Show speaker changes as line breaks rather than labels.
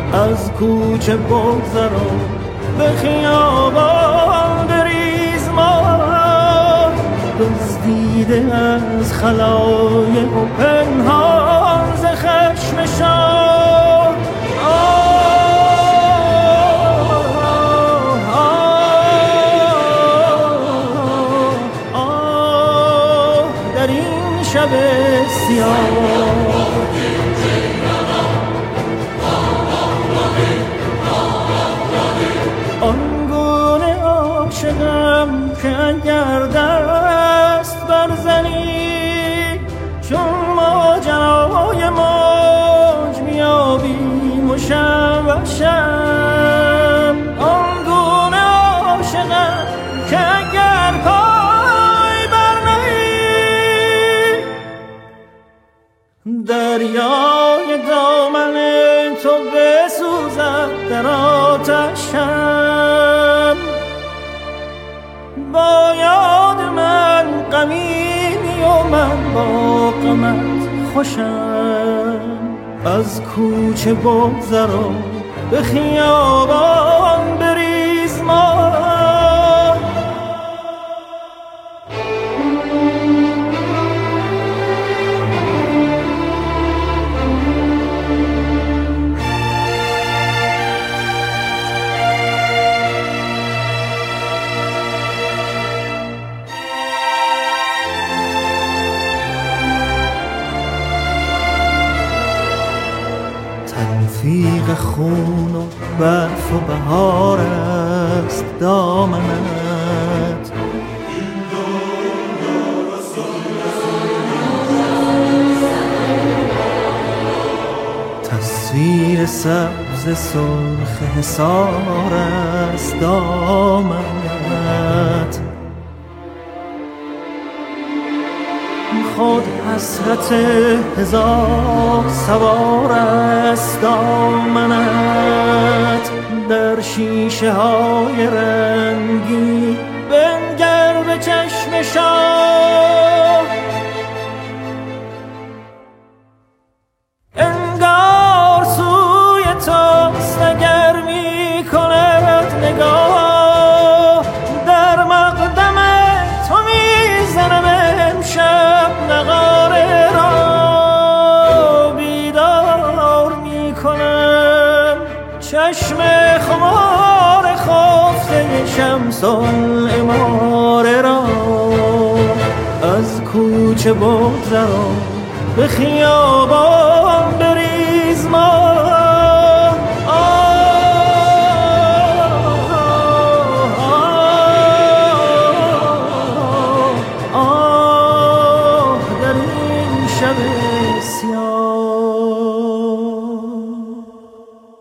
از کوچه بگذرا به خیابان بریز ما دزدیده از خلایق و پنهان ز خشم شاه در این شب سیاه آنگونه عاشقم که اگر دست برزنی چون ماجرای موج میابیم و شم و شم آنگونه عاشقم که اگر پای برنهی دریای دامن تو بسوزد در آتشم با یاد من غمیمی و من با غمت خوشم از کوچه بگذرا به خیابان بریز ما تلفیق خون و برف و بهار است دامنت تصویر سبز سرخ حصار است دامنت خود حسرت هزار سوار است دامنت در شیشه های رنگی بنگر به چشم شاه انگار سوی توست اگر می کند نگاه در مقدم تو می زنم امشب نغاره را بیدار می کنم چشم خمار خفته شمس العماره را از کوچه بگذرا به خیابان